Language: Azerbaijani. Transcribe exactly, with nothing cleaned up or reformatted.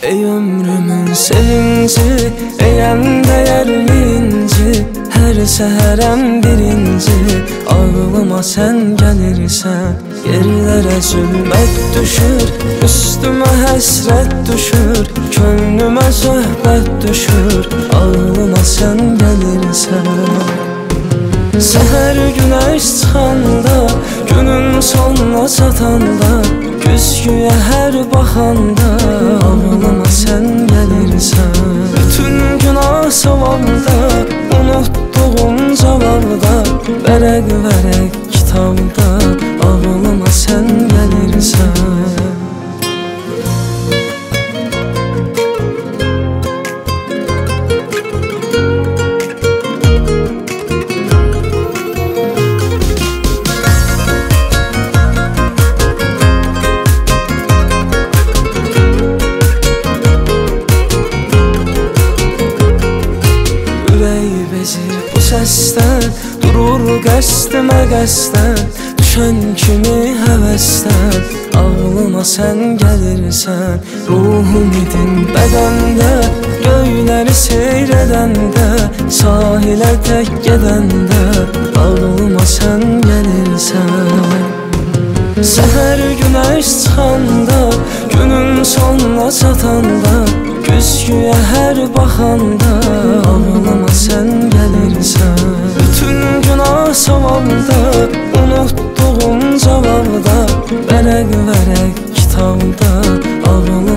Ey ömrümün sevinci, ey en değerli inci, her seherem birinci, ağlıma sen gelirsen. Yerlere zülmet düşür, üstüme hasret düşür, könlüme sohbet düşür, ağlıma sen gelirsen. Seher güneş çıxanda, günün sonuna çatanda, güzgüye her baxanda, ağlıma sen gelirsən. Bütün günah savabda, unutduğum cavabda, vərəq vərəq kitabda, ağlıma sen gelirsən. Bu səsdən durur qəsdimə qəsdən, düşən kimi həvəsdən, ağlıma sən gəlirsən. Ruhum idin bədəndə, göyləri seyr edəndə, sahilə tək gedəndə, ağlıma sən gəlirsən. Səhər günəş çıxanda, günün sonuna çatanda, güzgüyə hər baxanda, ağlıma sən gəlirsən. Bütün günah savabda, unutduğum cavabda, vərəq vərəq kitabda, ağlıma